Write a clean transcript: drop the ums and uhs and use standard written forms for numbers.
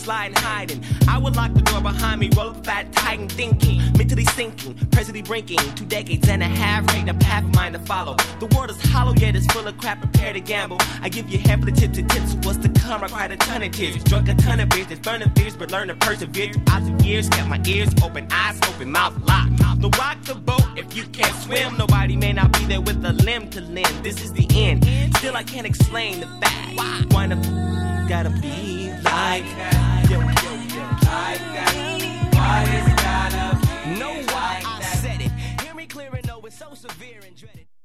sliding, hiding. I would lock the door behind me, roll up fat, tight and thinking, mentally sinking, presently brinking, 2 decades and a half, creating a path of mine to follow. The world is hollow, yet it's full of crap, prepare to gamble. I give you half of the tips and tips, what's to come, I cried a ton of tears, drunk a ton of beers, there's burning fears, but learn to persevere throughout the years, kept my ears open, eyes open, mouth locked. No rock the boat if you can't swim, nobody may not be there with a limb to limb, this is the end, still I can't explain the fact, why the gotta be like that, yo, like that, why is it gotta be know why I said it, hear me clear and know it's so severe and dreaded.